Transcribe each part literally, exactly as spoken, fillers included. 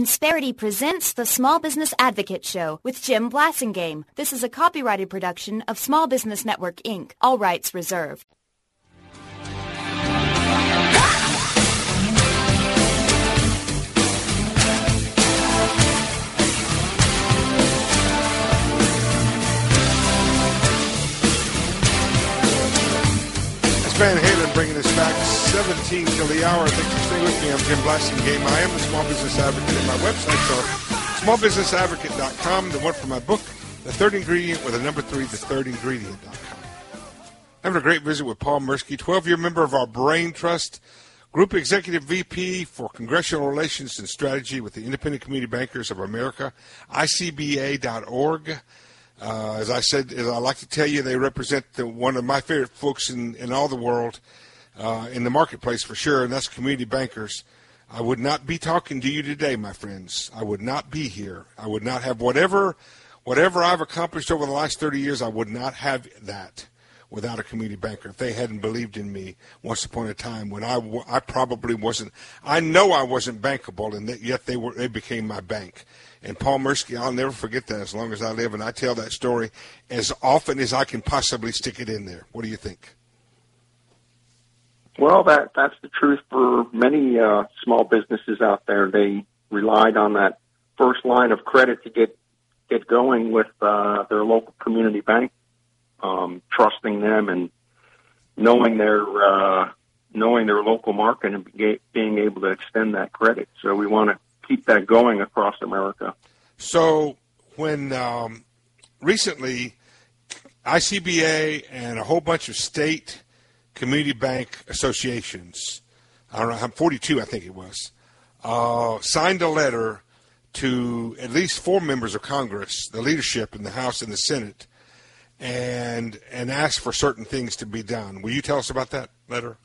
Insperity presents the Small Business Advocate Show with Jim Blasingame. This is a copyrighted production of Small Business Network, Incorporated. All rights reserved. Van Halen bringing us back seventeen till the hour. Thanks for staying with me. I'm Jim Blasingame. I am the Small Business Advocate, and my websites are small business advocate dot com. The one for my book, The Third Ingredient, with a number three, the third ingredient dot com. Having a great visit with Paul Mirsky, twelve-year member of our Brain Trust, Group Executive V P for Congressional Relations and Strategy with the Independent Community Bankers of America, I C B A dot org. Uh, as I said, as I like to tell you, they represent the, one of my favorite folks in, in all the world, uh, in the marketplace for sure, and that's community bankers. I would not be talking to you today, my friends. I would not be here. I would not have whatever, whatever I've accomplished over the last thirty years, I would not have that without a community banker. If they hadn't believed in me once upon a time when I, I probably wasn't, I know I wasn't bankable, and that, yet they were, they became my bank. And Paul Mirsky, I'll never forget that as long as I live, and I tell that story as often as I can possibly stick it in there. What do you think? Well, that that's the truth for many uh, small businesses out there. They relied on that first line of credit to get get going with uh, their local community bank, um, trusting them and knowing their uh, knowing their local market and being able to extend that credit. So we want to keep that going across America. So when um, recently I C B A and a whole bunch of state community bank associations, I don't know, I'm forty-two, I think it was, uh, signed a letter to at least four members of Congress, the leadership in the House and the Senate, and and asked for certain things to be done. Will you tell us about that letter?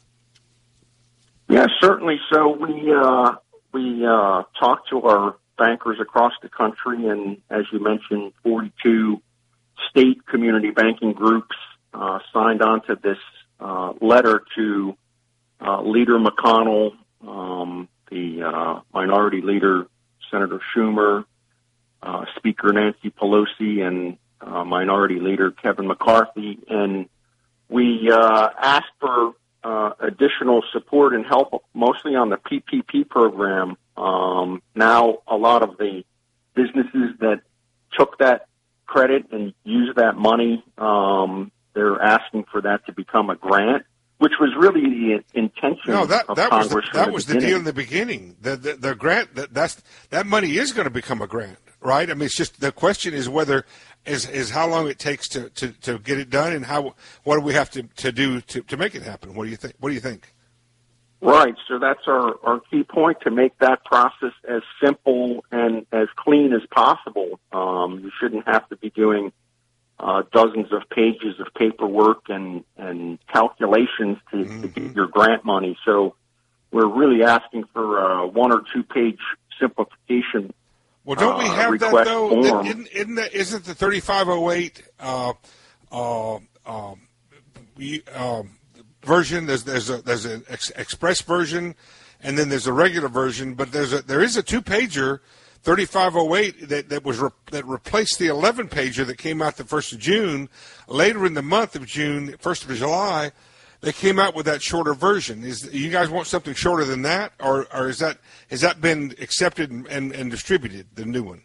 Yeah, certainly. So we uh, we uh, talked to our bankers across the country, and as you mentioned, forty-two state community banking groups uh, signed on to this uh, letter to uh, Leader McConnell, um, the uh, Minority Leader Senator Schumer, uh, Speaker Nancy Pelosi, and uh, Minority Leader Kevin McCarthy, and we uh, asked for Uh, additional support and help, mostly on the P P P program. Um, now, a lot of the businesses that took that credit and used that money, um, they're asking for that to become a grant, which was really the intention no, that, of that Congress. Was the, that the was the deal in the beginning. The the, the grant that that's that money is going to become a grant, right? I mean, it's just the question is whether. Is, is how long it takes to, to, to get it done, and how what do we have to, to do to, to make it happen? What do you think? What do you think? Right. So that's our, our key point, to make that process as simple and as clean as possible. Um, you shouldn't have to be doing uh, dozens of pages of paperwork and, and calculations to, mm-hmm. to get your grant money. So we're really asking for a one or two page simplification. Well, don't we have uh, that, though? Isn't, isn't, that, isn't the thirty-five oh eight uh, uh, um, we, uh, version, there's, there's, a, there's an ex- express version, and then there's a regular version, but there's a, there is a two-pager, thirty-five oh eight, that, that, was re- that replaced the eleven-pager that came out the first of June. Later in the month of June, first of July, they came out with that shorter version. Is you guys want something shorter than that, or, or is that has that been accepted and, and, and distributed, the new one?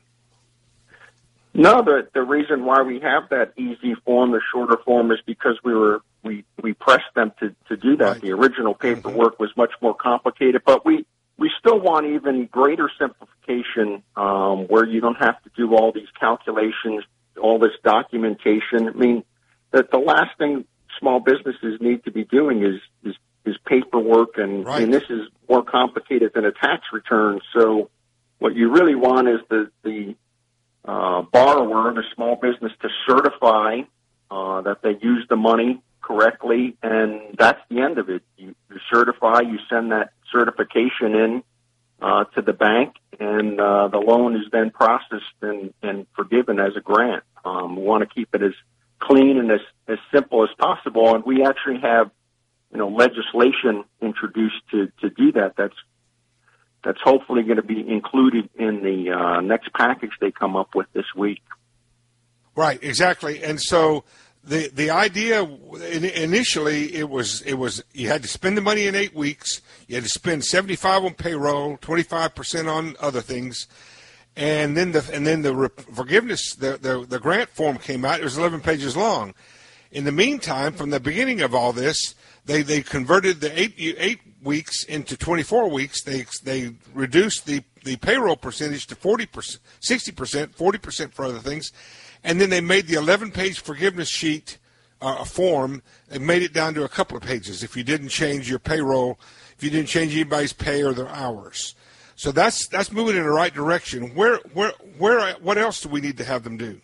No, the the reason why we have that easy form, the shorter form, is because we were we, we pressed them to, to do that. Right. The original paperwork mm-hmm. was much more complicated, but we, we still want even greater simplification, um, where you don't have to do all these calculations, all this documentation. I mean, that the last thing small businesses need to be doing is is, is paperwork, and, right. and this is more complicated than a tax return. So what you really want is the, the uh, borrower, the small business, to certify uh, that they use the money correctly, and that's the end of it. You, you certify, you send that certification in uh, to the bank, and uh, the loan is then processed and, and forgiven as a grant. Um, we want to keep it as clean and as, as simple as possible, and we actually have, you know, legislation introduced to, to do that. That's that's hopefully going to be included in the uh, next package they come up with this week. Right, exactly. And so the the idea initially it was it was you had to spend the money in eight weeks. You had to spend seventy-five on payroll, twenty-five percent on other things, and then the and then the forgiveness the, the the grant form came out. It was eleven pages long. In the meantime, from the beginning of all this, they they converted the eight eight weeks into twenty-four weeks. They they reduced the the payroll percentage to forty percent, sixty percent, forty percent for other things. And then they made the eleven-page forgiveness sheet uh, form and made it down to a couple of pages if you didn't change your payroll, if you didn't change anybody's pay or their hours. So that's that's moving in the right direction. Where where where what else do we need to have them do?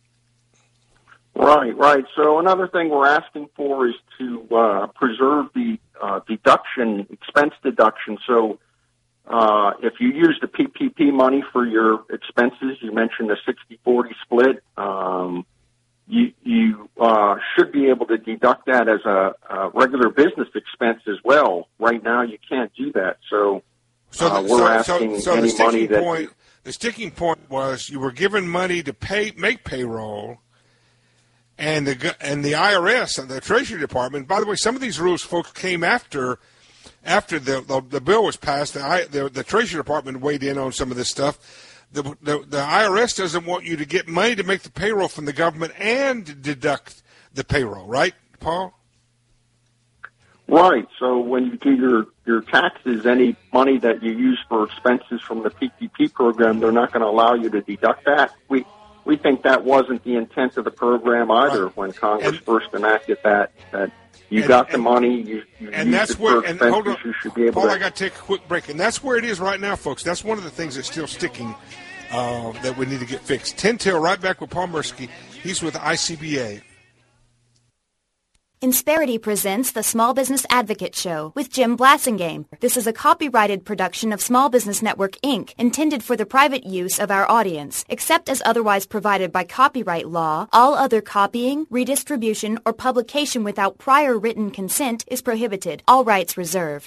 Right, right. So another thing we're asking for is to uh, preserve the uh, deduction, expense deduction. So Uh, if you use the P P P money for your expenses, you mentioned the sixty forty split, um, you, you uh, should be able to deduct that as a, a regular business expense as well. Right now, you can't do that. So, so uh, the, we're so, asking so, so any the money that... Point, the sticking point was you were given money to pay make payroll, and the, and the I R S, the Treasury Department, by the way, some of these rules, folks, came after... After the, the the bill was passed, the, I, the the Treasury Department weighed in on some of this stuff. The, the the I R S doesn't want you to get money to make the payroll from the government and deduct the payroll, right, Paul? Right. So when you do your, your taxes, any money that you use for expenses from the P P P program, they're not going to allow you to deduct that. We we think that wasn't the intent of the program either right. when Congress and, first enacted that. That you and, got the and, money, you, you and used that's it where, for and expenses, hold on, you should be able Paul, to... I got to take a quick break, and that's where it is right now, folks. That's one of the things that's still sticking uh, that we need to get fixed. ten till, right back with Paul Mursky. He's with I C B A. Insperity presents the Small Business Advocate Show with Jim Blasingame. This is a copyrighted production of Small Business Network, Incorporated, intended for the private use of our audience. Except as otherwise provided by copyright law, all other copying, redistribution, or publication without prior written consent is prohibited. All rights reserved.